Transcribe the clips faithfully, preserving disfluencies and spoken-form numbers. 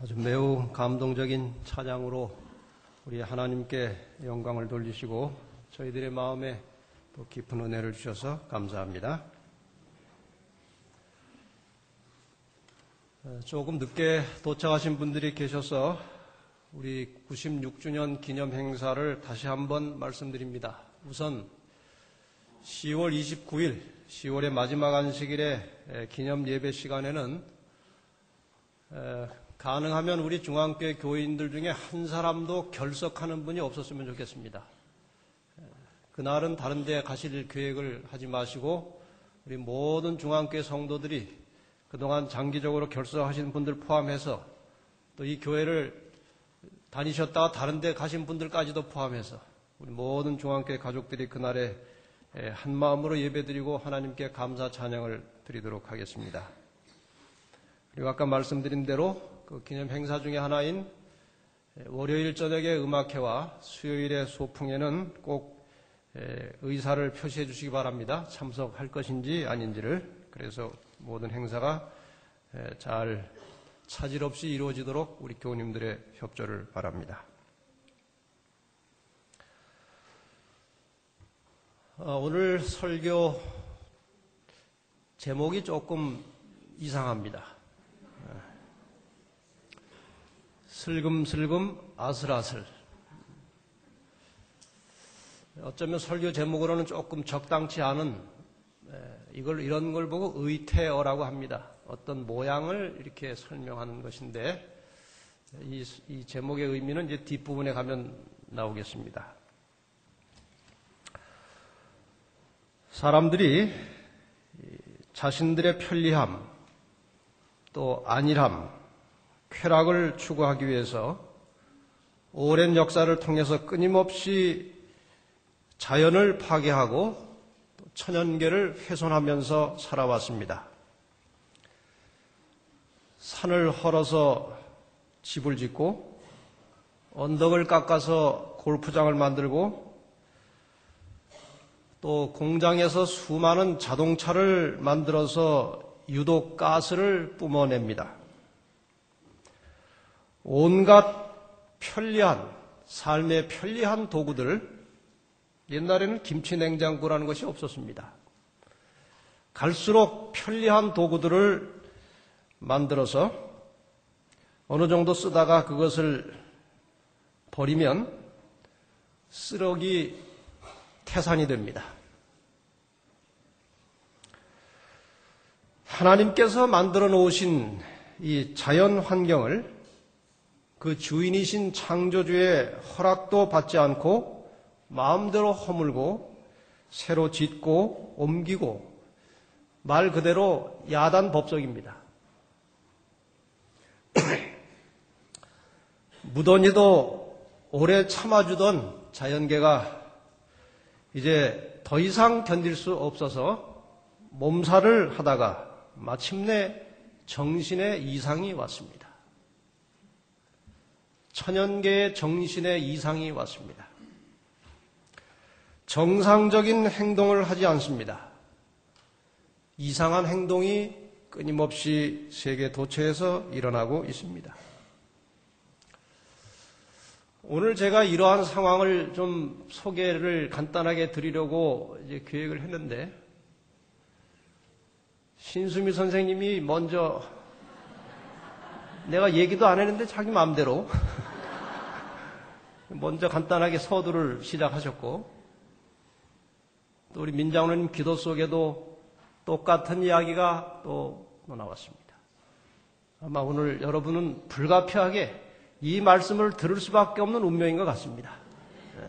아주 매우 감동적인 찬양으로 우리 하나님께 영광을 돌리시고 저희들의 마음에 또 깊은 은혜를 주셔서 감사합니다. 조금 늦게 도착하신 분들이 계셔서 우리 구십육 주년 기념 행사를 다시 한번 말씀드립니다. 우선 시월 이십구일, 시월의 마지막 안식일의 기념 예배 시간에는 가능하면 우리 중앙교회 교인들 중에 한 사람도 결석하는 분이 없었으면 좋겠습니다. 그날은 다른 데 가실 계획을 하지 마시고 우리 모든 중앙교회 성도들이 그동안 장기적으로 결석하신 분들 포함해서 또 이 교회를 다니셨다가 다른 데 가신 분들까지도 포함해서 우리 모든 중앙교회 가족들이 그날에 한 마음으로 예배드리고 하나님께 감사 찬양을 드리도록 하겠습니다. 그리고 아까 말씀드린 대로 그 기념 행사 중에 하나인 월요일 저녁의 음악회와 수요일의 소풍에는 꼭 의사를 표시해 주시기 바랍니다. 참석할 것인지 아닌지를. 그래서 모든 행사가 잘 차질 없이 이루어지도록 우리 교우님들의 협조를 바랍니다. 오늘 설교 제목이 조금 이상합니다. 슬금슬금 아슬아슬. 어쩌면 설교 제목으로는 조금 적당치 않은, 이걸 이런 걸 보고 의태어라고 합니다. 어떤 모양을 이렇게 설명하는 것인데 이, 이 제목의 의미는 이제 뒷부분에 가면 나오겠습니다. 사람들이 자신들의 편리함, 또 안일함, 쾌락을 추구하기 위해서 오랜 역사를 통해서 끊임없이 자연을 파괴하고 천연계를 훼손하면서 살아왔습니다. 산을 헐어서 집을 짓고 언덕을 깎아서 골프장을 만들고 또 공장에서 수많은 자동차를 만들어서 유독 가스를 뿜어냅니다. 온갖 편리한, 삶의 편리한 도구들, 옛날에는 김치 냉장고라는 것이 없었습니다. 갈수록 편리한 도구들을 만들어서 어느 정도 쓰다가 그것을 버리면 쓰레기 태산이 됩니다. 하나님께서 만들어 놓으신 이 자연 환경을 그 주인이신 창조주의 허락도 받지 않고 마음대로 허물고 새로 짓고 옮기고 말 그대로 야단 법석입니다. 무더니도 오래 참아주던 자연계가 이제 더 이상 견딜 수 없어서 몸살을 하다가 마침내 정신의 이상이 왔습니다. 천연계의 정신의 이상이 왔습니다. 정상적인 행동을 하지 않습니다. 이상한 행동이 끊임없이 세계 도처에서 일어나고 있습니다. 오늘 제가 이러한 상황을 좀 소개를 간단하게 드리려고 이제 계획을 했는데 신수미 선생님이 먼저 내가 얘기도 안 했는데 자기 마음대로 먼저 간단하게 서두를 시작하셨고 또 우리 민장로님 기도 속에도 똑같은 이야기가 또 나왔습니다. 아마 오늘 여러분은 불가피하게 이 말씀을 들을 수밖에 없는 운명인 것 같습니다. 네.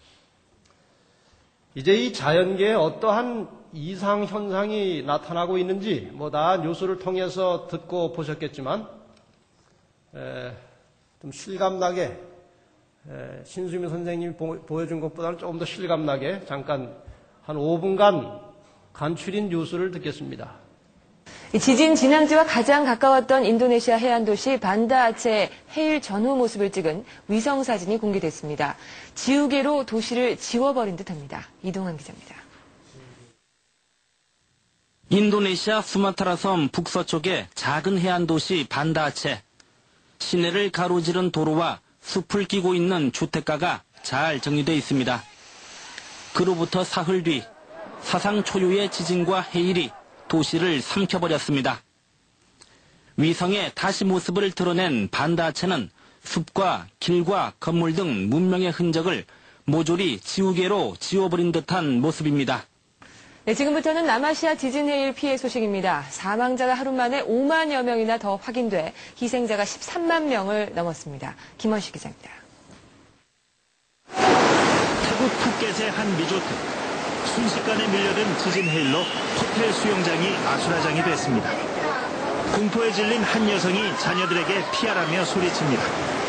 이제 이 자연계에 어떠한 이상 현상이 나타나고 있는지 뭐 다 뉴스를 통해서 듣고 보셨겠지만 에, 좀 실감나게 에, 신수미 선생님이 보, 보여준 것보다는 조금 더 실감나게 잠깐 한 오 분간 간추린 뉴스를 듣겠습니다. 지진 진앙지와 가장 가까웠던 인도네시아 해안 도시 반다아체 해일 전후 모습을 찍은 위성 사진이 공개됐습니다. 지우개로 도시를 지워버린 듯합니다. 이동환 기자입니다. 인도네시아 수마트라 섬 북서쪽의 작은 해안 도시 반다아체. 시내를 가로지른 도로와 숲을 끼고 있는 주택가가 잘 정리돼 있습니다. 그로부터 사흘 뒤 사상 초유의 지진과 해일이 도시를 삼켜버렸습니다. 위성에 다시 모습을 드러낸 반다체는 숲과 길과 건물 등 문명의 흔적을 모조리 지우개로 지워버린 듯한 모습입니다. 네, 지금부터는 남아시아 지진 해일 피해 소식입니다. 사망자가 하루 만에 오만여 명이나 더 확인돼 희생자가 십삼만 명을 넘었습니다. 김원식 기자입니다. 태국 푸켓의 한 리조트. 순식간에 밀려든 지진 해일로 호텔 수영장이 아수라장이 됐습니다. 공포에 질린 한 여성이 자녀들에게 피하라며 소리칩니다.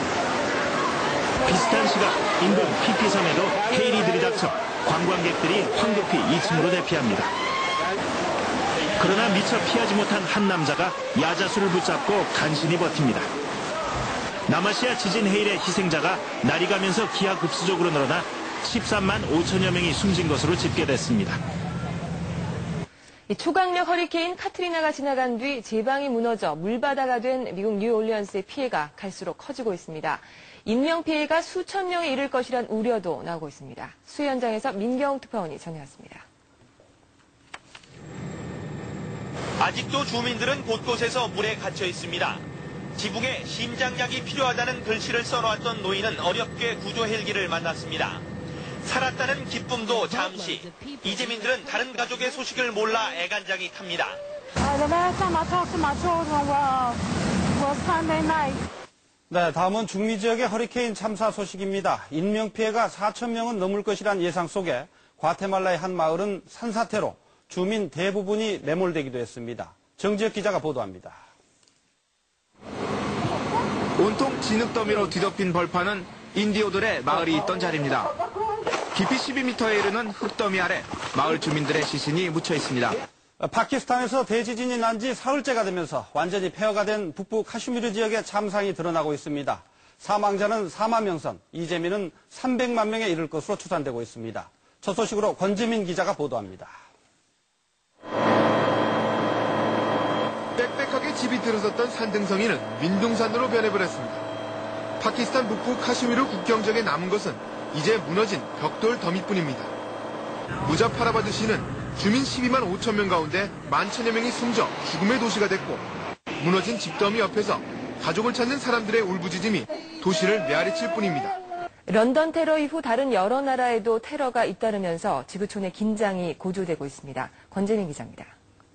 비슷한 시각 인도 피피섬에도 해일이 들이닥쳐 관광객들이 황급히 이 층으로 대피합니다. 그러나 미처 피하지 못한 한 남자가 야자수를 붙잡고 간신히 버팁니다. 남아시아 지진 해일의 희생자가 날이 가면서 기하급수적으로 늘어나 십삼만 오천여 명이 숨진 것으로 집계됐습니다. 이 초강력 허리케인 카트리나가 지나간 뒤 제방이 무너져 물바다가 된 미국 뉴올리언스의 피해가 갈수록 커지고 있습니다. 인명피해가 수천 명에 이를 것이란 우려도 나오고 있습니다. 수해 현장에서 민경 특파원이 전해왔습니다. 아직도 주민들은 곳곳에서 물에 갇혀 있습니다. 지붕에 심장약이 필요하다는 글씨를 써놓았던 노인은 어렵게 구조 헬기를 만났습니다. 살았다는 기쁨도 잠시. 이재민들은 다른 가족의 소식을 몰라 애간장이 탑니다. 네, 다음은 중미 지역의 허리케인 참사 소식입니다. 인명피해가 사천 명은 넘을 것이란 예상 속에 과테말라의 한 마을은 산사태로 주민 대부분이 매몰되기도 했습니다. 정지혁 기자가 보도합니다. 온통 진흙더미로 뒤덮인 벌판은 인디오들의 마을이 있던 자리입니다. 깊이 십이 미터에 이르는 흙더미 아래 마을 주민들의 시신이 묻혀 있습니다. 파키스탄에서 대지진이 난 지 사흘째가 되면서 완전히 폐허가 된 북부 카슈미르 지역의 참상이 드러나고 있습니다. 사망자는 사만 명 선, 이재민은 삼백만 명에 이를 것으로 추산되고 있습니다. 첫 소식으로 권지민 기자가 보도합니다. 빽빽하게 집이 들어섰던 산등성이는 민둥산으로 변해버렸습니다. 파키스탄 북부 카슈미르 국경 지역에 남은 것은 이제 무너진 벽돌 더미뿐입니다. 무자파라바드시는 주민 십이만 오천 명 가운데 만 천여 명이 숨져 죽음의 도시가 됐고 무너진 집더미 옆에서 가족을 찾는 사람들의 울부짖음이 도시를 메아리칠 뿐입니다. 런던 테러 이후 다른 여러 나라에도 테러가 잇따르면서 지구촌의 긴장이 고조되고 있습니다. 권재민 기자입니다.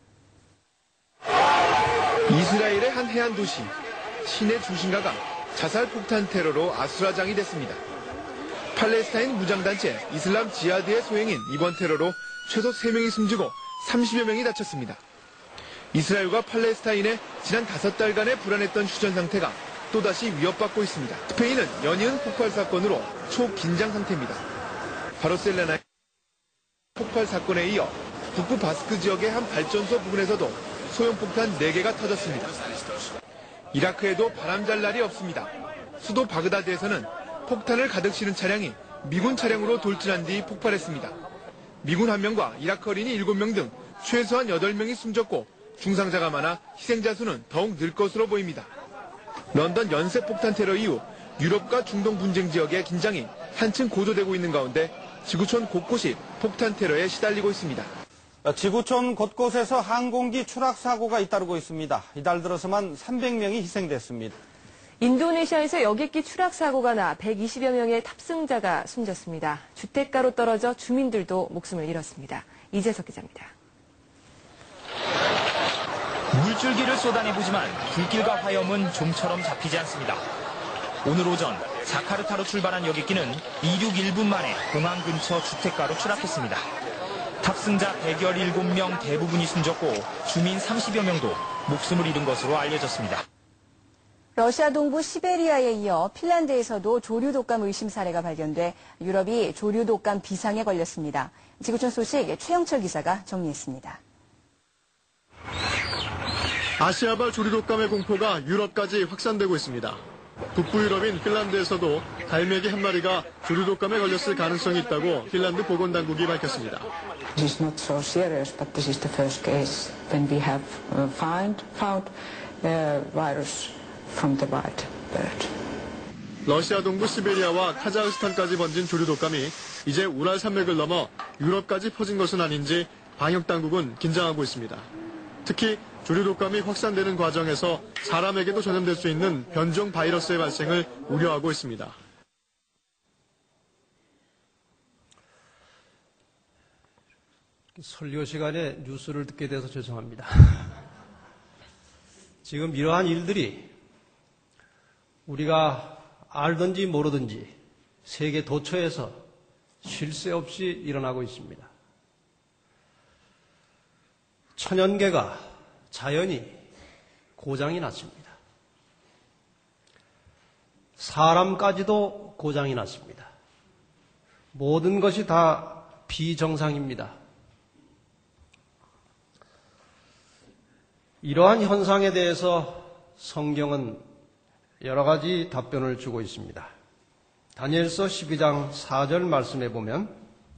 이스라엘의 한 해안 도시, 시내 중심가가 자살 폭탄 테러로 아수라장이 됐습니다. 팔레스타인 무장단체 이슬람 지하드의 소행인 이번 테러로 최소 세 명이 숨지고 삼십여 명이 다쳤습니다. 이스라엘과 팔레스타인의 지난 다섯 달간의 불안했던 휴전 상태가 또다시 위협받고 있습니다. 스페인은 연이은 폭발 사건으로 초긴장 상태입니다. 바르셀로나의 폭발 사건에 이어 북부 바스크 지역의 한 발전소 부근에서도 소형폭탄 네 개가 터졌습니다. 이라크에도 바람잘 날이 없습니다. 수도 바그다드에서는 폭탄을 가득 실은 차량이 미군 차량으로 돌진한 뒤 폭발했습니다. 미군 한 명과 이라크 어린이 일곱 명 등 최소한 여덟 명이 숨졌고 중상자가 많아 희생자 수는 더욱 늘 것으로 보입니다. 런던 연쇄 폭탄 테러 이후 유럽과 중동 분쟁 지역의 긴장이 한층 고조되고 있는 가운데 지구촌 곳곳이 폭탄 테러에 시달리고 있습니다. 지구촌 곳곳에서 항공기 추락 사고가 잇따르고 있습니다. 이달 들어서만 삼백 명이 희생됐습니다. 인도네시아에서 여객기 추락 사고가 나 백이십여 명의 탑승자가 숨졌습니다. 주택가로 떨어져 주민들도 목숨을 잃었습니다. 이재석 기자입니다. 물줄기를 쏟아내보지만 불길과 화염은 좀처럼 잡히지 않습니다. 오늘 오전 자카르타로 출발한 여객기는 이륙 일 분 만에 공항 근처 주택가로 추락했습니다. 탑승자 백십칠 명 대부분이 숨졌고 주민 삼십여 명도 목숨을 잃은 것으로 알려졌습니다. 러시아 동부 시베리아에 이어 핀란드에서도 조류 독감 의심 사례가 발견돼 유럽이 조류 독감 비상에 걸렸습니다. 지구촌 소식 최영철 기자가 정리했습니다. 아시아발 조류 독감의 공포가 유럽까지 확산되고 있습니다. 북부 유럽인 핀란드에서도 갈매기 한 마리가 조류 독감에 걸렸을 가능성이 있다고 핀란드 보건당국이 밝혔습니다. This is not so serious, but this is the first case when we have found found the virus from the wild. bird. 러시아 동부 시베리아와 카자흐스탄까지 번진 조류 독감이 이제 우랄 산맥을 넘어 유럽까지 퍼진 것은 아닌지 방역 당국은 긴장하고 있습니다. 특히 조류 독감이 확산되는 과정에서 사람에게도 전염될 수 있는 변종 바이러스의 발생을 우려하고 있습니다. 설교 시간에 뉴스를 듣게 돼서 죄송합니다. 지금 이러한 일들이 우리가 알든지 모르든지 세계 도처에서 쉴 새 없이 일어나고 있습니다. 천연계가 자연이 고장이 났습니다. 사람까지도 고장이 났습니다. 모든 것이 다 비정상입니다. 이러한 현상에 대해서 성경은 여러 가지 답변을 주고 있습니다. 다니엘서 십이 장 사 절 말씀에 보면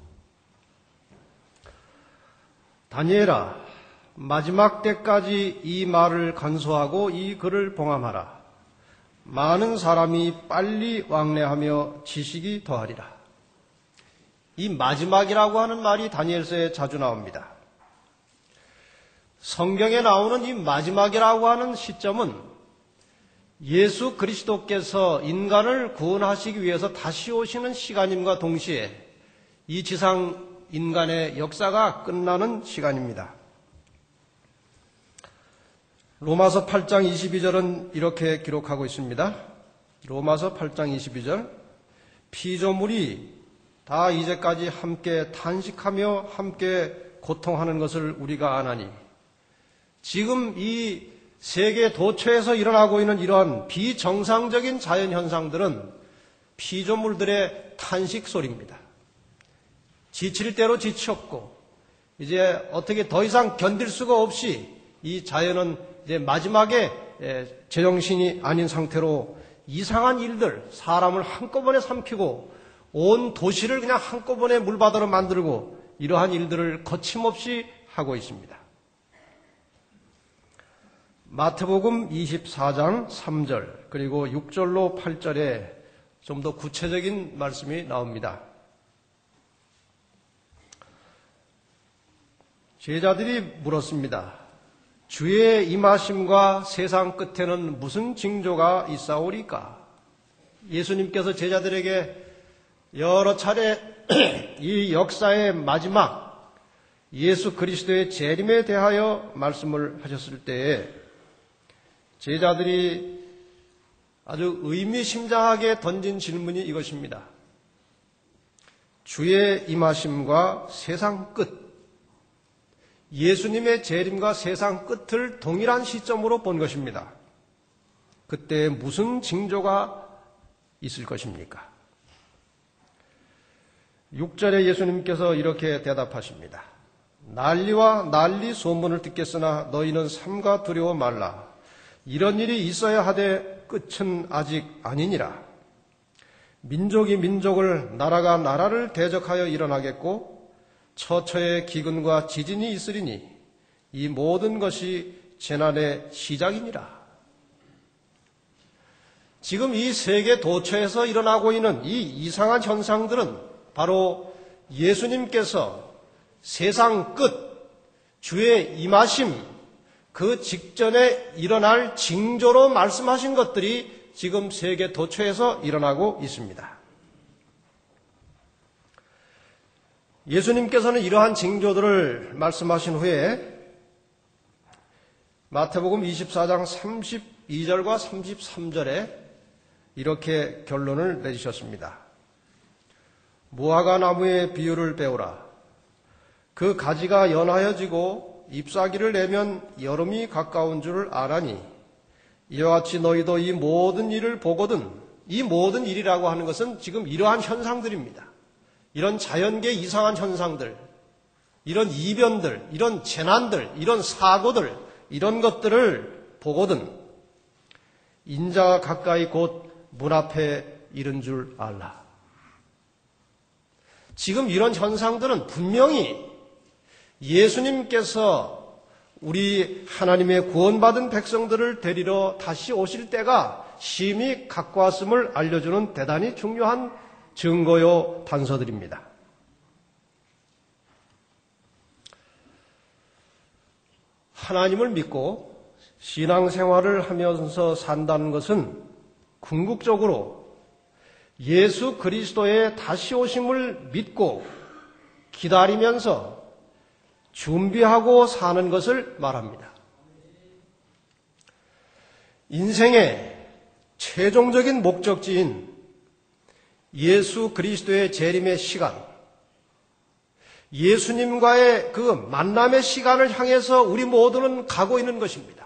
다니엘아 마지막 때까지 이 말을 간수하고 이 글을 봉함하라. 많은 사람이 빨리 왕래하며 지식이 더하리라. 이 마지막이라고 하는 말이 다니엘서에 자주 나옵니다. 성경에 나오는 이 마지막이라고 하는 시점은 예수 그리스도께서 인간을 구원하시기 위해서 다시 오시는 시간임과 동시에 이 지상 인간의 역사가 끝나는 시간입니다. 로마서 팔 장 이십이 절은 이렇게 기록하고 있습니다. 로마서 팔 장 이십이 절 피조물이 다 이제까지 함께 탄식하며 함께 고통하는 것을 우리가 아나니 지금 이 세계 도처에서 일어나고 있는 이러한 비정상적인 자연현상들은 피조물들의 탄식 소리입니다. 지칠 대로 지쳤고 이제 어떻게 더 이상 견딜 수가 없이 이 자연은 이제 마지막에 제정신이 아닌 상태로 이상한 일들, 사람을 한꺼번에 삼키고 온 도시를 그냥 한꺼번에 물바다로 만들고 이러한 일들을 거침없이 하고 있습니다. 마태복음 이십사 장 삼 절 그리고 육 절로 팔 절에 좀 더 구체적인 말씀이 나옵니다. 제자들이 물었습니다. 주의 임하심과 세상 끝에는 무슨 징조가 있사오리까? 예수님께서 제자들에게 여러 차례 이 역사의 마지막 예수 그리스도의 재림에 대하여 말씀을 하셨을 때에 제자들이 아주 의미심장하게 던진 질문이 이것입니다. 주의 임하심과 세상 끝, 예수님의 재림과 세상 끝을 동일한 시점으로 본 것입니다. 그때 무슨 징조가 있을 것입니까? 육 절에 예수님께서 이렇게 대답하십니다. 난리와 난리 소문을 듣겠으나 너희는 삼가 두려워 말라. 이런 일이 있어야 하되 끝은 아직 아니니라. 민족이 민족을 나라가 나라를 대적하여 일어나겠고 처처의 기근과 지진이 있으리니 이 모든 것이 재난의 시작이니라. 지금 이 세계 도처에서 일어나고 있는 이 이상한 현상들은 바로 예수님께서 세상 끝, 주의 임하심, 그 직전에 일어날 징조로 말씀하신 것들이 지금 세계 도처에서 일어나고 있습니다. 예수님께서는 이러한 징조들을 말씀하신 후에 마태복음 이십사 장 삼십이 절과 삼십삼 절에 이렇게 결론을 내주셨습니다. 무화과 나무의 비유를 배우라. 그 가지가 연하여지고 잎사귀를 내면 여름이 가까운 줄 아라니 이와 같이 너희도 이 모든 일을 보거든. 이 모든 일이라고 하는 것은 지금 이러한 현상들입니다. 이런 자연계 이상한 현상들, 이런 이변들, 이런 재난들, 이런 사고들, 이런 것들을 보거든 인자가 가까이 곧 문 앞에 이른 줄 알라. 지금 이런 현상들은 분명히 예수님께서 우리 하나님의 구원받은 백성들을 데리러 다시 오실 때가 심히 갖고 왔음을 알려주는 대단히 중요한 증거요 단서들입니다. 하나님을 믿고 신앙생활을 하면서 산다는 것은 궁극적으로 예수 그리스도의 다시 오심을 믿고 기다리면서 준비하고 사는 것을 말합니다. 인생의 최종적인 목적지인 예수 그리스도의 재림의 시간, 예수님과의 그 만남의 시간을 향해서 우리 모두는 가고 있는 것입니다.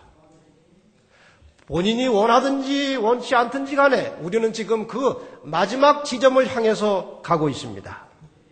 본인이 원하든지 원치 않든지 간에 우리는 지금 그 마지막 지점을 향해서 가고 있습니다.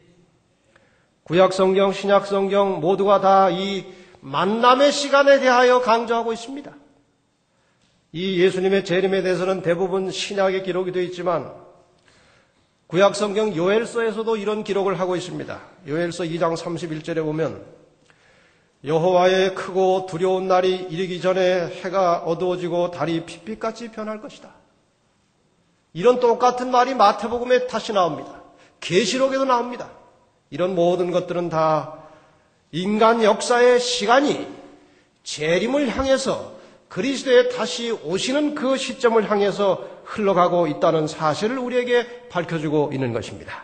구약성경, 신약성경 모두가 다 이 만남의 시간에 대하여 강조하고 있습니다. 이 예수님의 재림에 대해서는 대부분 신약의 기록이 되어 있지만 구약성경 요엘서에서도 이런 기록을 하고 있습니다. 요엘서 이 장 삼십일 절에 보면 여호와의 크고 두려운 날이 이르기 전에 해가 어두워지고 달이 핏빛같이 변할 것이다. 이런 똑같은 말이 마태복음에 다시 나옵니다. 계시록에도 나옵니다. 이런 모든 것들은 다 인간 역사의 시간이 재림을 향해서 그리스도의 다시 오시는 그 시점을 향해서 흘러가고 있다는 사실을 우리에게 밝혀주고 있는 것입니다.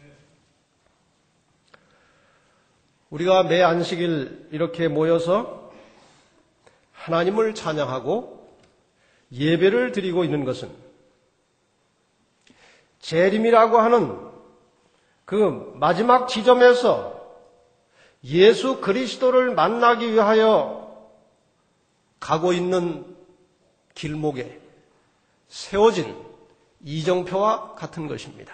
우리가 매 안식일 이렇게 모여서 하나님을 찬양하고 예배를 드리고 있는 것은 재림이라고 하는 그 마지막 지점에서 예수 그리스도를 만나기 위하여 가고 있는 길목에 세워진 이정표와 같은 것입니다.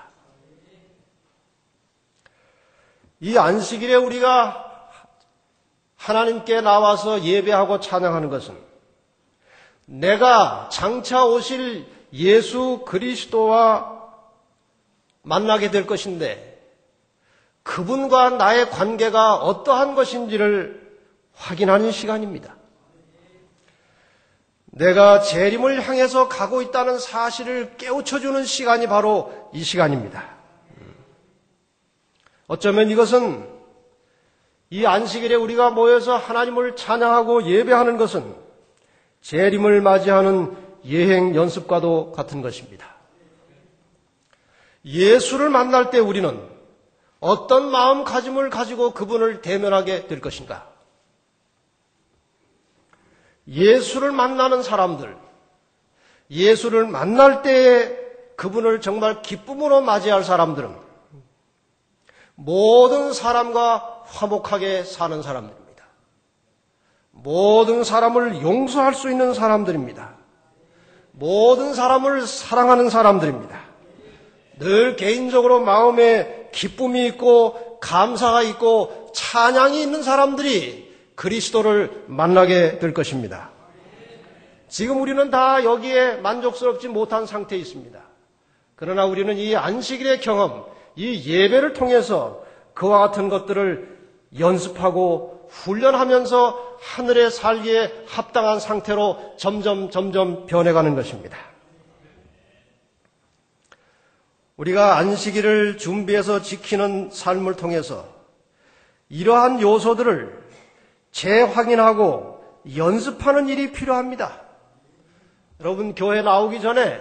이 안식일에 우리가 하나님께 나와서 예배하고 찬양하는 것은 내가 장차 오실 예수 그리스도와 만나게 될 것인데 그분과 나의 관계가 어떠한 것인지를 확인하는 시간입니다. 내가 재림을 향해서 가고 있다는 사실을 깨우쳐주는 시간이 바로 이 시간입니다. 어쩌면 이것은 이 안식일에 우리가 모여서 하나님을 찬양하고 예배하는 것은 재림을 맞이하는 예행 연습과도 같은 것입니다. 예수를 만날 때 우리는 어떤 마음가짐을 가지고 그분을 대면하게 될 것인가? 예수를 만나는 사람들, 예수를 만날 때에 그분을 정말 기쁨으로 맞이할 사람들은 모든 사람과 화목하게 사는 사람들입니다. 모든 사람을 용서할 수 있는 사람들입니다. 모든 사람을 사랑하는 사람들입니다. 늘 개인적으로 마음에 기쁨이 있고 감사가 있고 찬양이 있는 사람들이 그리스도를 만나게 될 것입니다. 지금 우리는 다 여기에 만족스럽지 못한 상태에 있습니다. 그러나 우리는 이 안식일의 경험, 이 예배를 통해서 그와 같은 것들을 연습하고 훈련하면서 하늘에 살기에 합당한 상태로 점점 점점 변해가는 것입니다. 우리가 안식일을 준비해서 지키는 삶을 통해서 이러한 요소들을 재확인하고 연습하는 일이 필요합니다. 여러분, 교회 나오기 전에,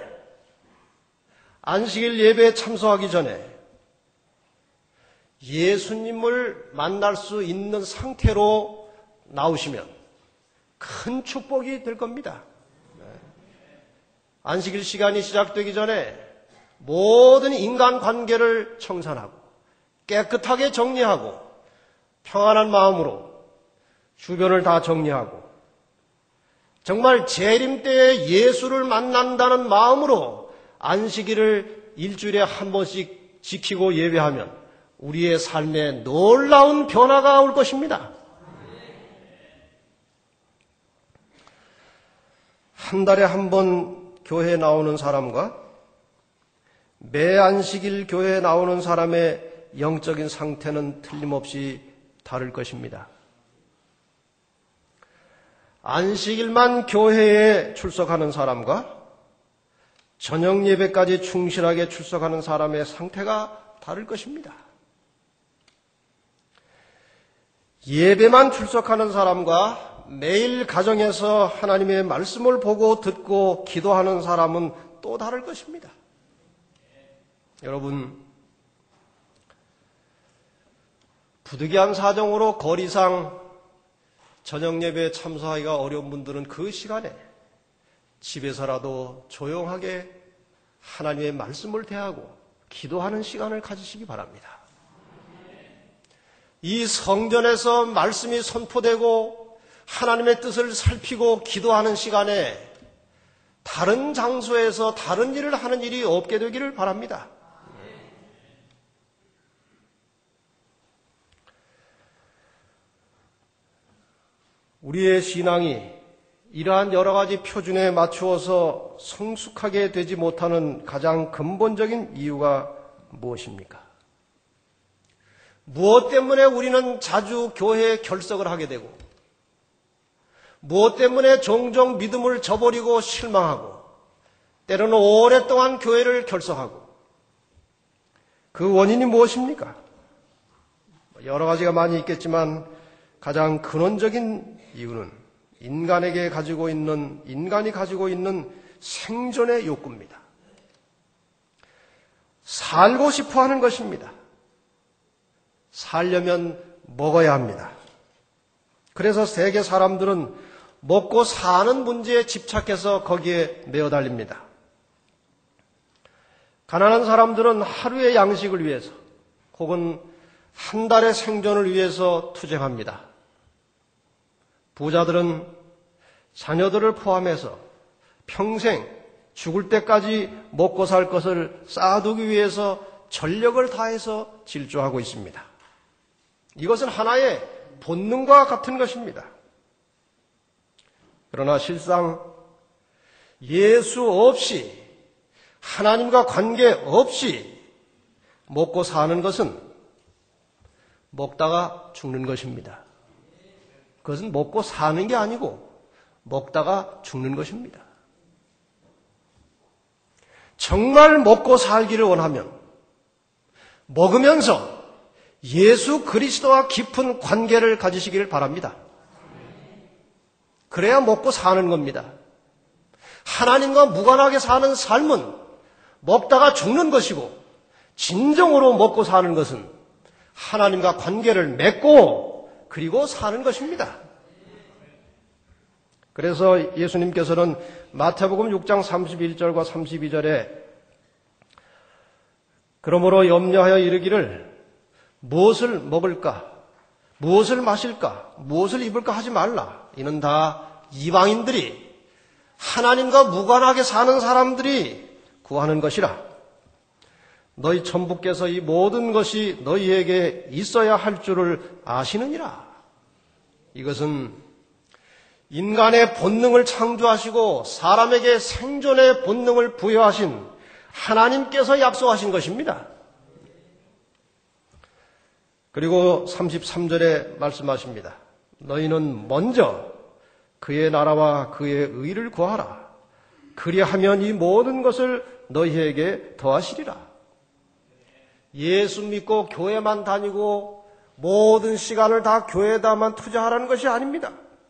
안식일 예배에 참석하기 전에 예수님을 만날 수 있는 상태로 나오시면 큰 축복이 될 겁니다. 안식일 시간이 시작되기 전에 모든 인간관계를 청산하고 깨끗하게 정리하고 평안한 마음으로 주변을 다 정리하고 정말 재림 때에 예수를 만난다는 마음으로 안식일을 일주일에 한 번씩 지키고 예배하면 우리의 삶에 놀라운 변화가 올 것입니다. 한 달에 한 번 교회에 나오는 사람과 매 안식일 교회에 나오는 사람의 영적인 상태는 틀림없이 다를 것입니다. 안식일만 교회에 출석하는 사람과 저녁 예배까지 충실하게 출석하는 사람의 상태가 다를 것입니다. 예배만 출석하는 사람과 매일 가정에서 하나님의 말씀을 보고 듣고 기도하는 사람은 또 다를 것입니다. 여러분, 부득이한 사정으로 거리상 저녁 예배에 참석하기가 어려운 분들은 그 시간에 집에서라도 조용하게 하나님의 말씀을 대하고 기도하는 시간을 가지시기 바랍니다. 이 성전에서 말씀이 선포되고 하나님의 뜻을 살피고 기도하는 시간에 다른 장소에서 다른 일을 하는 일이 없게 되기를 바랍니다. 우리의 신앙이 이러한 여러 가지 표준에 맞추어서 성숙하게 되지 못하는 가장 근본적인 이유가 무엇입니까? 무엇 때문에 우리는 자주 교회에 결석을 하게 되고, 무엇 때문에 종종 믿음을 저버리고 실망하고, 때로는 오랫동안 교회를 결석하고, 그 원인이 무엇입니까? 여러 가지가 많이 있겠지만 가장 근원적인 이유는 인간에게 가지고 있는, 인간이 가지고 있는 생존의 욕구입니다. 살고 싶어 하는 것입니다. 살려면 먹어야 합니다. 그래서 세계 사람들은 먹고 사는 문제에 집착해서 거기에 매어 달립니다. 가난한 사람들은 하루의 양식을 위해서 혹은 한 달의 생존을 위해서 투쟁합니다. 부자들은 자녀들을 포함해서 평생 죽을 때까지 먹고 살 것을 쌓아두기 위해서 전력을 다해서 질주하고 있습니다. 이것은 하나의 본능과 같은 것입니다. 그러나 실상 예수 없이, 하나님과 관계 없이 먹고 사는 것은 먹다가 죽는 것입니다. 그것은 먹고 사는 게 아니고 먹다가 죽는 것입니다. 정말 먹고 살기를 원하면 먹으면서 예수 그리스도와 깊은 관계를 가지시기를 바랍니다. 그래야 먹고 사는 겁니다. 하나님과 무관하게 사는 삶은 먹다가 죽는 것이고, 진정으로 먹고 사는 것은 하나님과 관계를 맺고 그리고 사는 것입니다. 그래서 예수님께서는 마태복음 육 장 삼십일 절과 삼십이 절에 그러므로 염려하여 이르기를 무엇을 먹을까, 무엇을 마실까, 무엇을 입을까 하지 말라. 이는 다 이방인들이, 하나님과 무관하게 사는 사람들이 구하는 것이라. 너희 천부께서 이 모든 것이 너희에게 있어야 할 줄을 아시느니라. 이것은 인간의 본능을 창조하시고 사람에게 생존의 본능을 부여하신 하나님께서 약속하신 것입니다. 그리고 삼십삼 절에 말씀하십니다. 너희는 먼저 그의 나라와 그의 의를 구하라. 그리하면 이 모든 것을 너희에게 더하시리라. 예수 믿고 교회만 다니고 모든 시간을 다 교회에다만 투자하라는 것이 아닙니다.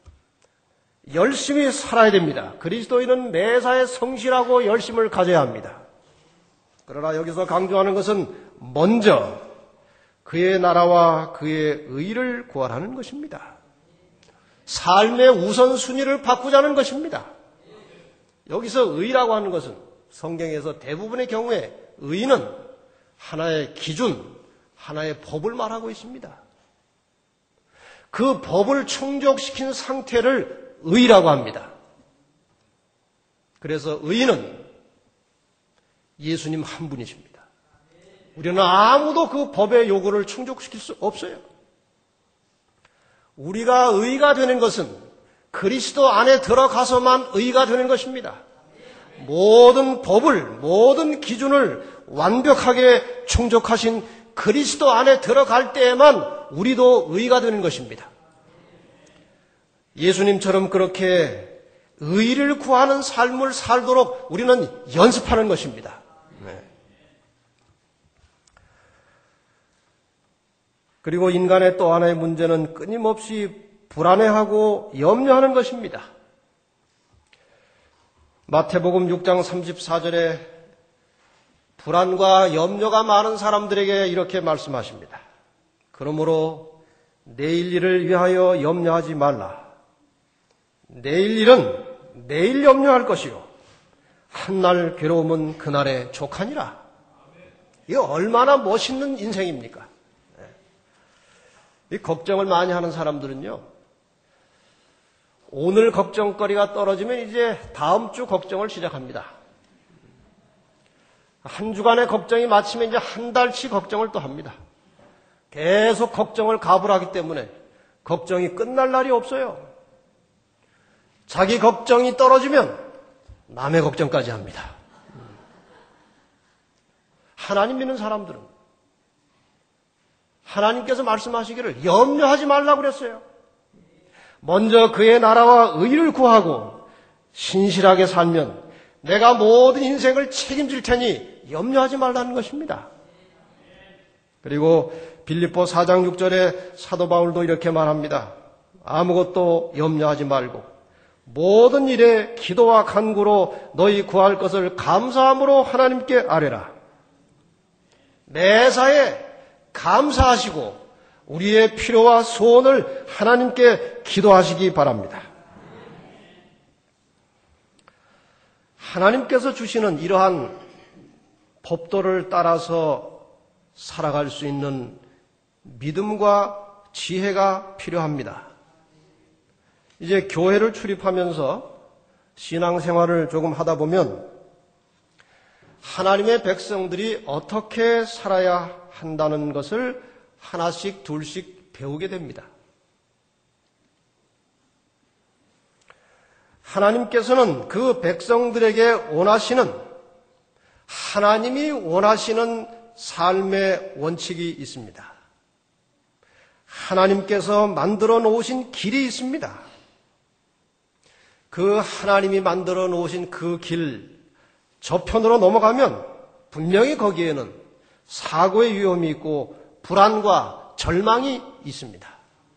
열심히 살아야 됩니다. 그리스도인은 매사에 성실하고 열심을 가져야 합니다. 그러나 여기서 강조하는 것은 먼저 그의 나라와 그의 의를 구하라는 것입니다. 삶의 우선순위를 바꾸자는 것입니다. 여기서 의라고 하는 것은 성경에서 대부분의 경우에 의는 하나의 기준, 하나의 법을 말하고 있습니다. 그 법을 충족시킨 상태를 의라고 합니다. 그래서 의는 예수님 한 분이십니다. 우리는 아무도 그 법의 요구를 충족시킬 수 없어요. 우리가 의가 되는 것은 그리스도 안에 들어가서만 의가 되는 것입니다. 모든 법을, 모든 기준을 완벽하게 충족하신 그리스도 안에 들어갈 때에만 우리도 의가 되는 것입니다. 예수님처럼 그렇게 의를 구하는 삶을 살도록 우리는 연습하는 것입니다. 네. 그리고 인간의 또 하나의 문제는 끊임없이 불안해하고 염려하는 것입니다. 마태복음 육 장 삼십사 절에 불안과 염려가 많은 사람들에게 이렇게 말씀하십니다. 그러므로 내일 일을 위하여 염려하지 말라. 내일 일은 내일 염려할 것이요 한날 괴로움은 그날에 족하니라. 이거 얼마나 멋있는 인생입니까? 이 걱정을 많이 하는 사람들은요, 오늘 걱정거리가 떨어지면 이제 다음 주 걱정을 시작합니다. 한 주간의 걱정이 마치면 이제 한 달치 걱정을 또 합니다. 계속 걱정을 가불하기 때문에 걱정이 끝날 날이 없어요. 자기 걱정이 떨어지면 남의 걱정까지 합니다. 하나님 믿는 사람들은 하나님께서 말씀하시기를 염려하지 말라고 그랬어요. 먼저 그의 나라와 의를 구하고 신실하게 살면 내가 모든 인생을 책임질 테니 염려하지 말라는 것입니다. 그리고 빌립보 사 장 육 절에 사도 바울도 이렇게 말합니다. 아무것도 염려하지 말고 모든 일에 기도와 간구로 너희 구할 것을 감사함으로 하나님께 아뢰라. 매사에 감사하시고 우리의 필요와 소원을 하나님께 기도하시기 바랍니다. 하나님께서 주시는 이러한 법도를 따라서 살아갈 수 있는 믿음과 지혜가 필요합니다. 이제 교회를 출입하면서 신앙생활을 조금 하다 보면 하나님의 백성들이 어떻게 살아야 한다는 것을 하나씩 둘씩 배우게 됩니다. 하나님께서는 그 백성들에게 원하시는, 하나님이 원하시는 삶의 원칙이 있습니다. 하나님께서 만들어 놓으신 길이 있습니다. 그 하나님이 만들어 놓으신 그 길 저편으로 넘어가면 분명히 거기에는 사고의 위험이 있고 불안과 절망이 있습니다.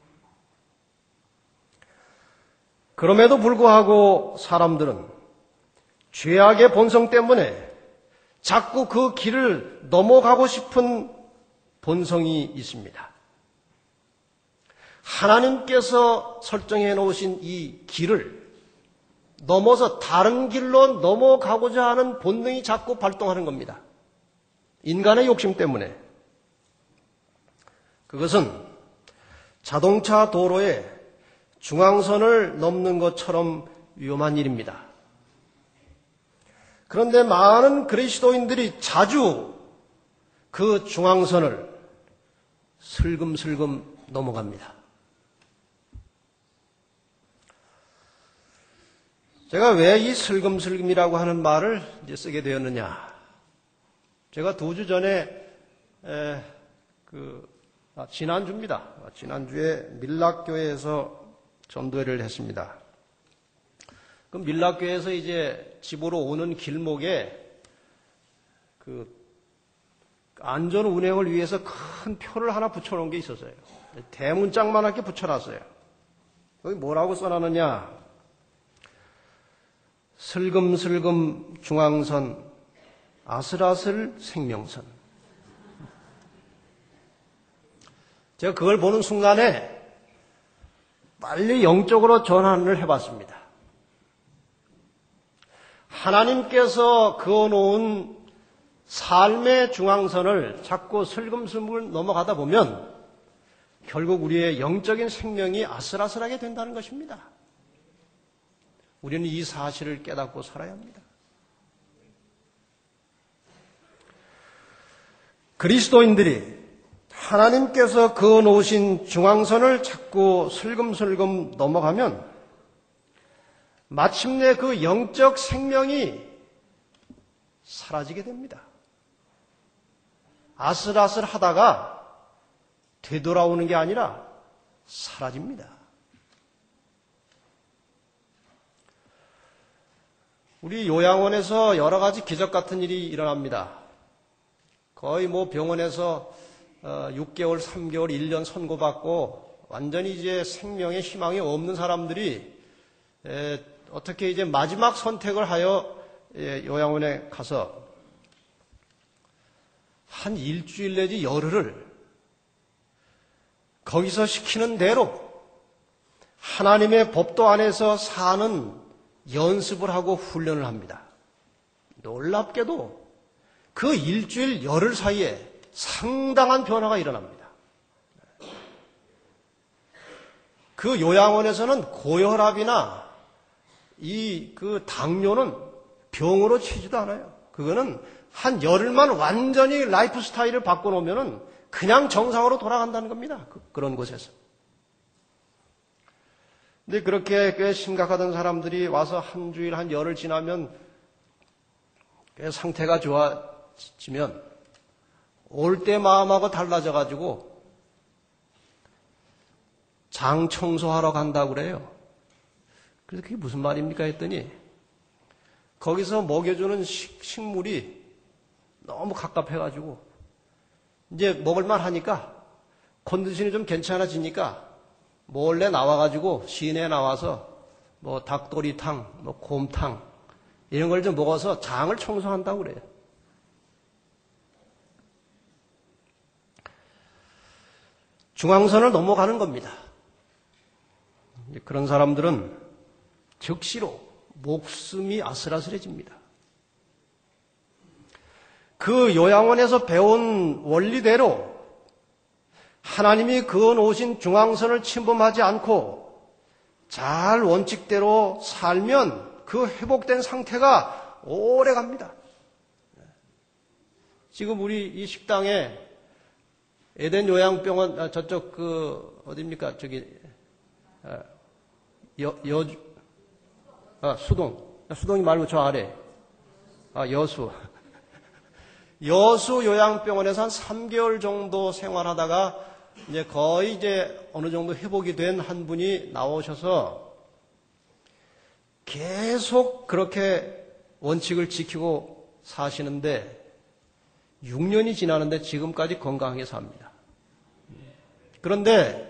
그럼에도 불구하고 사람들은 죄악의 본성 때문에 자꾸 그 길을 넘어가고 싶은 본성이 있습니다. 하나님께서 설정해 놓으신 이 길을 넘어서 다른 길로 넘어가고자 하는 본능이 자꾸 발동하는 겁니다. 인간의 욕심 때문에. 그것은 자동차 도로에 중앙선을 넘는 것처럼 위험한 일입니다. 그런데 많은 그리스도인들이 자주 그 중앙선을 슬금슬금 넘어갑니다. 제가 왜 이 슬금슬금이라고 하는 말을 이제 쓰게 되었느냐. 제가 두 주 전에 에, 그 아, 지난주입니다. 지난주에 밀락교회에서 전도회를 했습니다. 그 밀락교회에서 이제 집으로 오는 길목에 그 안전 운행을 위해서 큰 표를 하나 붙여놓은 게 있었어요. 대문짝만하게 붙여놨어요. 거기 뭐라고 써놨느냐. 슬금슬금 중앙선, 아슬아슬 생명선. 제가 그걸 보는 순간에 빨리 영적으로 전환을 해봤습니다. 하나님께서 그어놓은 삶의 중앙선을 자꾸 슬금슬금 넘어가다 보면 결국 우리의 영적인 생명이 아슬아슬하게 된다는 것입니다. 우리는 이 사실을 깨닫고 살아야 합니다. 그리스도인들이 하나님께서 그어놓으신 중앙선을 자꾸 슬금슬금 넘어가면 마침내 그 영적 생명이 사라지게 됩니다. 아슬아슬 하다가 되돌아오는 게 아니라 사라집니다. 우리 요양원에서 여러 가지 기적 같은 일이 일어납니다. 거의 뭐 병원에서 육 개월, 삼 개월, 일 년 선고받고 완전히 이제 생명의 희망이 없는 사람들이 어떻게 이제 마지막 선택을 하여 요양원에 가서 한 일주일 내지 열흘을 거기서 시키는 대로 하나님의 법도 안에서 사는 연습을 하고 훈련을 합니다. 놀랍게도 그 일주일 열흘 사이에 상당한 변화가 일어납니다. 그 요양원에서는 고혈압이나 이 그 당뇨는 병으로 치지도 않아요. 그거는 한 열흘만 완전히 라이프 스타일을 바꿔놓으면은 그냥 정상으로 돌아간다는 겁니다. 그, 그런 곳에서. 근데 그렇게 꽤 심각하던 사람들이 와서 한 주일, 한 열흘 지나면 꽤 상태가 좋아지면 올 때 마음하고 달라져가지고 장 청소하러 간다고 그래요. 그래서 그게 무슨 말입니까 했더니 거기서 먹여주는 식, 식물이 너무 갑갑해가지고 이제 먹을만 하니까 컨디션이 좀 괜찮아지니까 몰래 나와가지고 시내에 나와서 뭐 닭도리탕, 뭐 곰탕 이런 걸 좀 먹어서 장을 청소한다고 그래요. 중앙선을 넘어가는 겁니다. 그런 사람들은 즉시로 목숨이 아슬아슬해집니다. 그 요양원에서 배운 원리대로 하나님이 그어놓으신 중앙선을 침범하지 않고 잘 원칙대로 살면 그 회복된 상태가 오래 갑니다. 지금 우리 이 식당에 에덴 요양병원, 아, 저쪽 그, 어딥니까? 저기, 아, 여, 여주, 아, 수동. 수동이 말고 저 아래. 아, 여수. 여수 요양병원에서 한 삼 개월 정도 생활하다가 이제 거의 이제 어느 정도 회복이 된 한 분이 나오셔서 계속 그렇게 원칙을 지키고 사시는데 육 년이 지나는데 지금까지 건강하게 삽니다. 그런데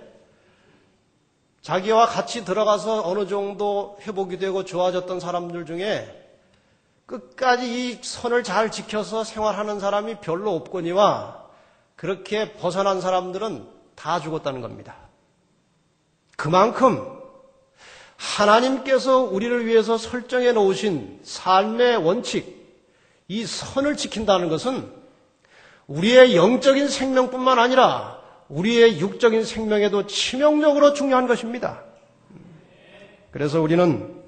자기와 같이 들어가서 어느 정도 회복이 되고 좋아졌던 사람들 중에 끝까지 이 선을 잘 지켜서 생활하는 사람이 별로 없거니와 그렇게 벗어난 사람들은 다 죽었다는 겁니다. 그만큼 하나님께서 우리를 위해서 설정해 놓으신 삶의 원칙, 이 선을 지킨다는 것은 우리의 영적인 생명뿐만 아니라 우리의 육적인 생명에도 치명적으로 중요한 것입니다. 그래서 우리는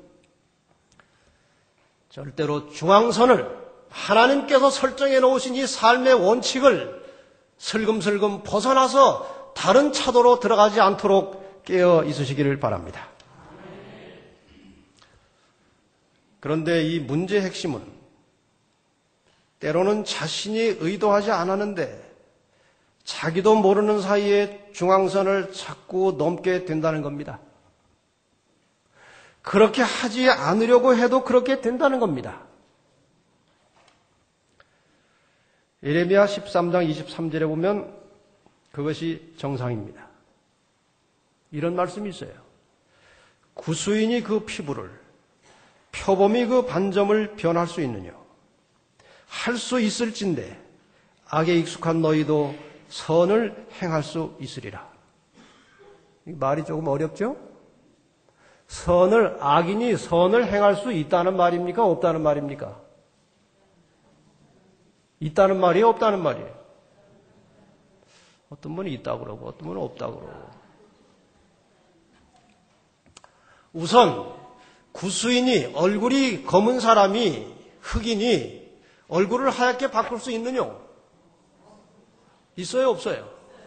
절대로 중앙선을 하나님께서 설정해 놓으신 이 삶의 원칙을 슬금슬금 벗어나서 다른 차도로 들어가지 않도록 깨어 있으시기를 바랍니다. 그런데 이 문제의 핵심은 때로는 자신이 의도하지 않았는데 자기도 모르는 사이에 중앙선을 자꾸 넘게 된다는 겁니다. 그렇게 하지 않으려고 해도 그렇게 된다는 겁니다. 예레미야 십삼 장 이십삼 절에 보면 그것이 정상입니다. 이런 말씀이 있어요. 구수인이 그 피부를, 표범이 그 반점을 변할 수 있느냐? 할 수 있을진데 악에 익숙한 너희도 선을 행할 수 있으리라. 말이 조금 어렵죠? 선을, 악인이 선을 행할 수 있다는 말입니까? 없다는 말입니까? 있다는 말이에요? 없다는 말이에요? 어떤 분이 있다고 그러고 어떤 분은 없다고 그러고. 우선 구수인이, 얼굴이 검은 사람이, 흑인이 얼굴을 하얗게 바꿀 수 있느냐? 있어요? 없어요?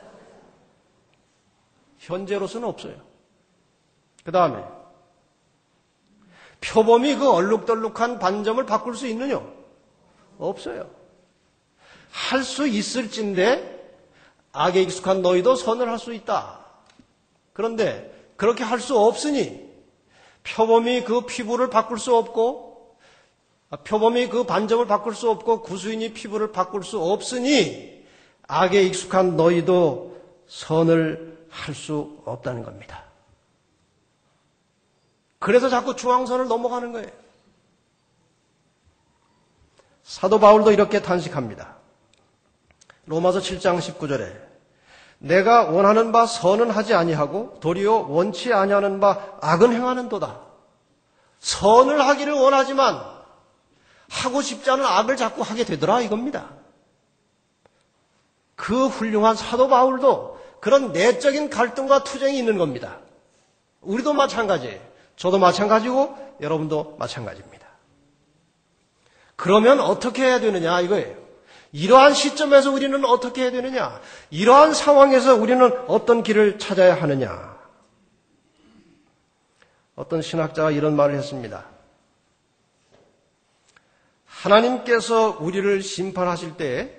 현재로서는 없어요. 그 다음에 표범이 그 얼룩덜룩한 반점을 바꿀 수 있느냐? 없어요. 할 수 있을진데 악에 익숙한 너희도 선을 할 수 있다. 그런데 그렇게 할 수 없으니 표범이 그 피부를 바꿀 수 없고 표범이 그 반점을 바꿀 수 없고 구수인이 피부를 바꿀 수 없으니 악에 익숙한 너희도 선을 할 수 없다는 겁니다. 그래서 자꾸 중앙선을 넘어가는 거예요. 사도 바울도 이렇게 탄식합니다. 로마서 칠 장 십구 절에 내가 원하는 바 선은 하지 아니하고 도리어 원치 아니하는 바 악은 행하는도다. 선을 하기를 원하지만 하고 싶지 않은 악을 자꾸 하게 되더라 이겁니다. 그 훌륭한 사도 바울도 그런 내적인 갈등과 투쟁이 있는 겁니다. 우리도 마찬가지예요. 저도 마찬가지고 여러분도 마찬가지입니다. 그러면 어떻게 해야 되느냐 이거예요. 이러한 시점에서 우리는 어떻게 해야 되느냐? 이러한 상황에서 우리는 어떤 길을 찾아야 하느냐? 어떤 신학자가 이런 말을 했습니다. 하나님께서 우리를 심판하실 때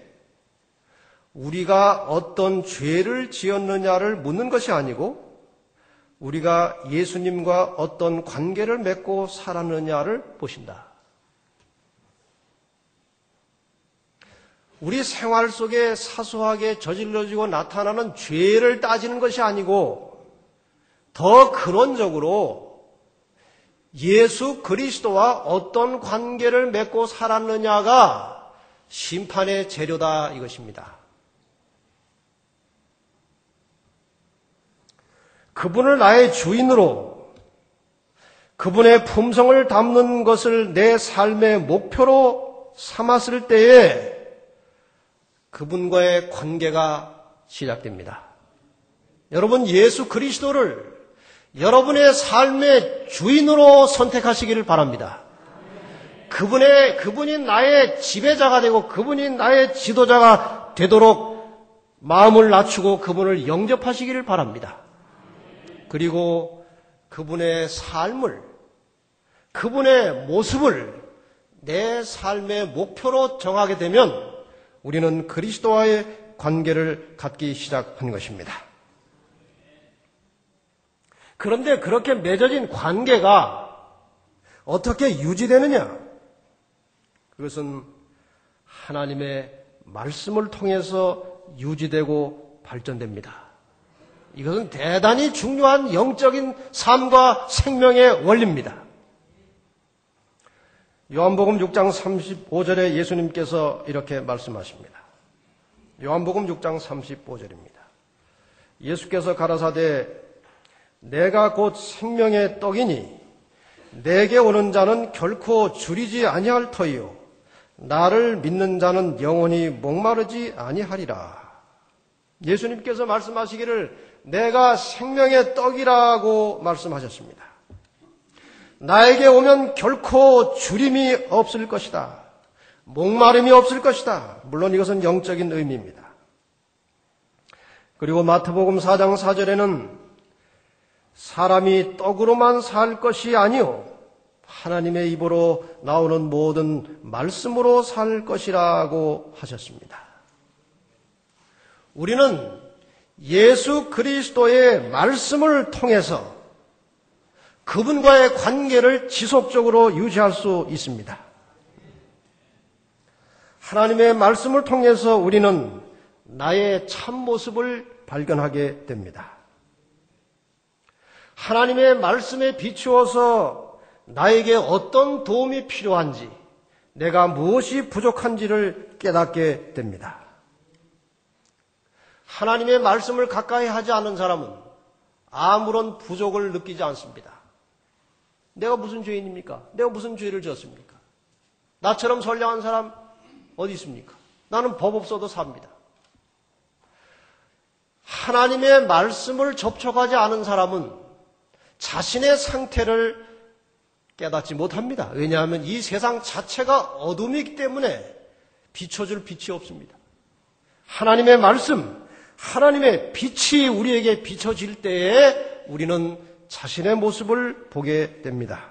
우리가 어떤 죄를 지었느냐를 묻는 것이 아니고 우리가 예수님과 어떤 관계를 맺고 살았느냐를 보신다. 우리 생활 속에 사소하게 저질러지고 나타나는 죄를 따지는 것이 아니고 더 근원적으로 예수 그리스도와 어떤 관계를 맺고 살았느냐가 심판의 재료다 이것입니다. 그분을 나의 주인으로 그분의 품성을 담는 것을 내 삶의 목표로 삼았을 때에 그분과의 관계가 시작됩니다. 여러분 예수 그리스도를 여러분의 삶의 주인으로 선택하시기를 바랍니다. 그분의, 그분이 나의 지배자가 되고 그분이 나의 지도자가 되도록 마음을 낮추고 그분을 영접하시기를 바랍니다. 그리고 그분의 삶을, 그분의 모습을 내 삶의 목표로 정하게 되면 우리는 그리스도와의 관계를 갖기 시작한 것입니다. 그런데 그렇게 맺어진 관계가 어떻게 유지되느냐? 그것은 하나님의 말씀을 통해서 유지되고 발전됩니다. 이것은 대단히 중요한 영적인 삶과 생명의 원리입니다. 요한복음 육 장 삼십오 절에 예수님께서 이렇게 말씀하십니다. 요한복음 육 장 삼십오 절입니다. 예수께서 가라사대 내가 곧 생명의 떡이니 내게 오는 자는 결코 줄이지 아니할 터이요 나를 믿는 자는 영원히 목마르지 아니하리라. 예수님께서 말씀하시기를 내가 생명의 떡이라고 말씀하셨습니다. 나에게 오면 결코 주림이 없을 것이다. 목마름이 없을 것이다. 물론 이것은 영적인 의미입니다. 그리고 마태복음 사 장 사 절에는 사람이 떡으로만 살 것이 아니요 하나님의 입으로 나오는 모든 말씀으로 살 것이라고 하셨습니다. 우리는 예수 그리스도의 말씀을 통해서 그분과의 관계를 지속적으로 유지할 수 있습니다. 하나님의 말씀을 통해서 우리는 나의 참모습을 발견하게 됩니다. 하나님의 말씀에 비추어서 나에게 어떤 도움이 필요한지, 내가 무엇이 부족한지를 깨닫게 됩니다. 하나님의 말씀을 가까이 하지 않는 사람은 아무런 부족을 느끼지 않습니다. 내가 무슨 죄인입니까? 내가 무슨 죄를 지었습니까? 나처럼 선량한 사람 어디 있습니까? 나는 법 없어도 삽니다. 하나님의 말씀을 접촉하지 않은 사람은 자신의 상태를 깨닫지 못합니다. 왜냐하면 이 세상 자체가 어둠이기 때문에 비춰줄 빛이 없습니다. 하나님의 말씀, 하나님의 빛이 우리에게 비춰질 때에 우리는 자신의 모습을 보게 됩니다.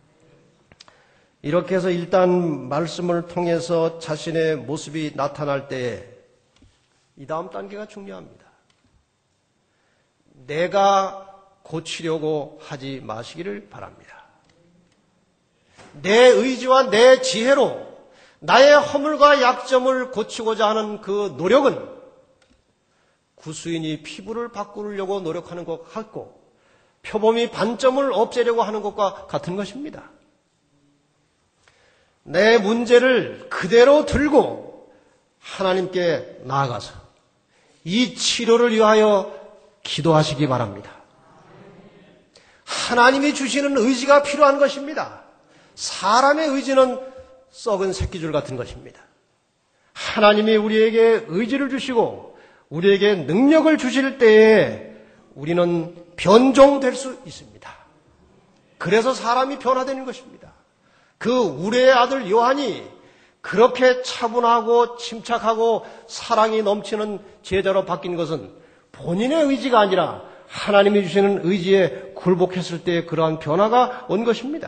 이렇게 해서 일단 말씀을 통해서 자신의 모습이 나타날 때에 이 다음 단계가 중요합니다. 내가 고치려고 하지 마시기를 바랍니다. 내 의지와 내 지혜로 나의 허물과 약점을 고치고자 하는 그 노력은 구수인이 피부를 바꾸려고 노력하는 것 같고 표범이 반점을 없애려고 하는 것과 같은 것입니다. 내 문제를 그대로 들고 하나님께 나아가서 이 치료를 위하여 기도하시기 바랍니다. 하나님이 주시는 의지가 필요한 것입니다. 사람의 의지는 썩은 새끼줄 같은 것입니다. 하나님이 우리에게 의지를 주시고 우리에게 능력을 주실 때에 우리는 변종될 수 있습니다. 그래서 사람이 변화되는 것입니다. 그 우레의 아들 요한이 그렇게 차분하고 침착하고 사랑이 넘치는 제자로 바뀐 것은 본인의 의지가 아니라 하나님이 주시는 의지에 굴복했을 때 그러한 변화가 온 것입니다.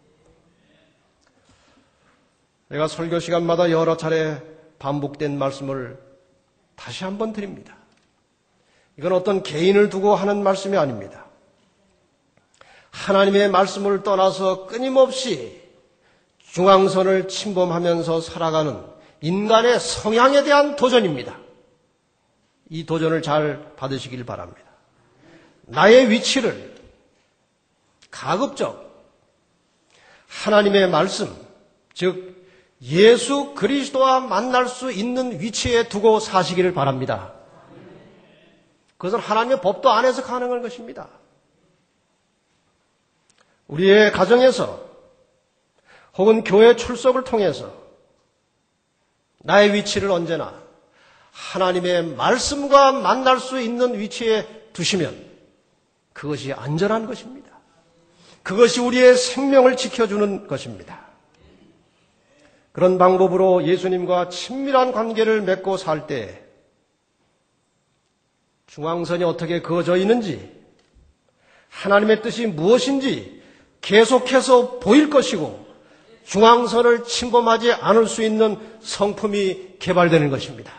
제가 설교 시간마다 여러 차례 반복된 말씀을 다시 한번 드립니다. 이건 어떤 개인을 두고 하는 말씀이 아닙니다. 하나님의 말씀을 떠나서 끊임없이 중앙선을 침범하면서 살아가는 인간의 성향에 대한 도전입니다. 이 도전을 잘 받으시길 바랍니다. 나의 위치를 가급적 하나님의 말씀, 즉 예수 그리스도와 만날 수 있는 위치에 두고 사시기를 바랍니다. 그것은 하나님의 법도 안에서 가능한 것입니다. 우리의 가정에서 혹은 교회 출석을 통해서 나의 위치를 언제나 하나님의 말씀과 만날 수 있는 위치에 두시면 그것이 안전한 것입니다. 그것이 우리의 생명을 지켜주는 것입니다. 그런 방법으로 예수님과 친밀한 관계를 맺고 살 때 중앙선이 어떻게 그어져 있는지, 하나님의 뜻이 무엇인지 계속해서 보일 것이고 중앙선을 침범하지 않을 수 있는 성품이 개발되는 것입니다.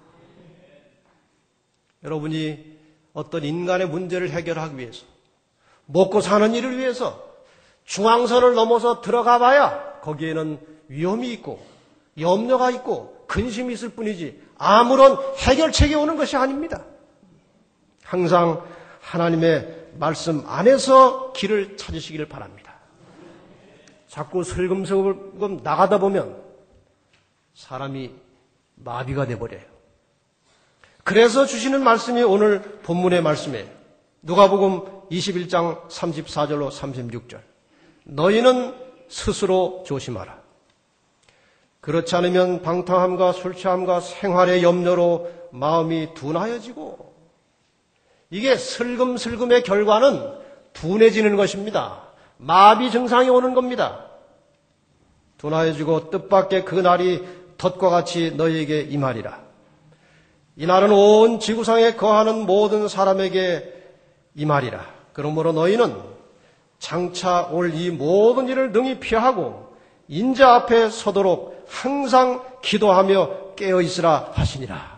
여러분이 어떤 인간의 문제를 해결하기 위해서, 먹고 사는 일을 위해서 중앙선을 넘어서 들어가 봐야 거기에는 위험이 있고 염려가 있고 근심이 있을 뿐이지 아무런 해결책이 오는 것이 아닙니다. 항상 하나님의 말씀 안에서 길을 찾으시기를 바랍니다. 자꾸 슬금슬금 나가다 보면 사람이 마비가 돼버려요. 그래서 주시는 말씀이 오늘 본문의 말씀이에요. 누가복음 이십일 장 삼십사 절로 삼십육 절. 너희는 스스로 조심하라. 그렇지 않으면 방탕함과 술 취함과 생활의 염려로 마음이 둔하여지고, 이게 슬금슬금의 결과는 둔해지는 것입니다. 마비 증상이 오는 겁니다. 둔하여지고 뜻밖의 그 날이 덫과 같이 너희에게 임하리라. 이 날은 온 지구상에 거하는 모든 사람에게 임하리라. 그러므로 너희는 장차 올 이 모든 일을 능히 피하고 인자 앞에 서도록 항상 기도하며 깨어있으라 하시니라.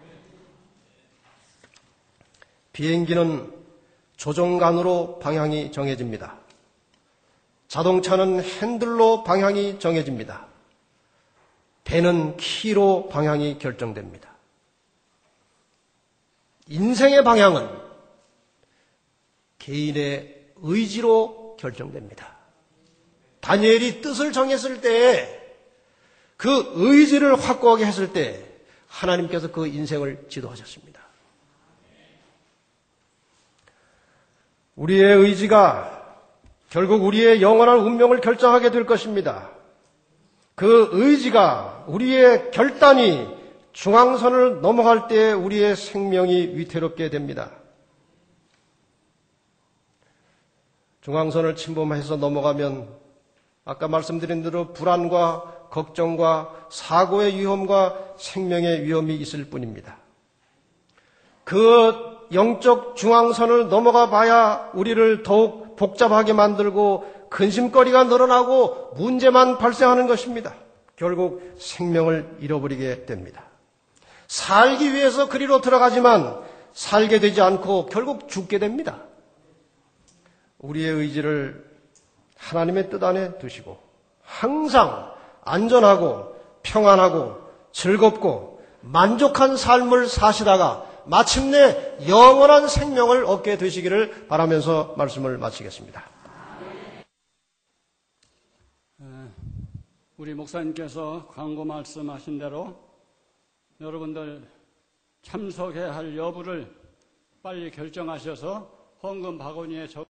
비행기는 조종간으로 방향이 정해집니다. 자동차는 핸들로 방향이 정해집니다. 배는 키로 방향이 결정됩니다. 인생의 방향은 개인의 의지로 결정됩니다. 다니엘이 뜻을 정했을 때, 그 의지를 확고하게 했을 때 하나님께서 그 인생을 지도하셨습니다. 우리의 의지가 결국 우리의 영원한 운명을 결정하게 될 것입니다. 그 의지가, 우리의 결단이 중앙선을 넘어갈 때 우리의 생명이 위태롭게 됩니다. 중앙선을 침범해서 넘어가면 아까 말씀드린 대로 불안과 걱정과 사고의 위험과 생명의 위험이 있을 뿐입니다. 그 영적 중앙선을 넘어가 봐야 우리를 더욱 복잡하게 만들고 근심거리가 늘어나고 문제만 발생하는 것입니다. 결국 생명을 잃어버리게 됩니다. 살기 위해서 그리로 들어가지만 살게 되지 않고 결국 죽게 됩니다. 우리의 의지를 하나님의 뜻 안에 두시고 항상 안전하고 평안하고 즐겁고 만족한 삶을 사시다가 마침내 영원한 생명을 얻게 되시기를 바라면서 말씀을 마치겠습니다. 우리 목사님께서 광고 말씀하신 대로 여러분들 참석해야 할 여부를 빨리 결정하셔서 헌금 바구니에 적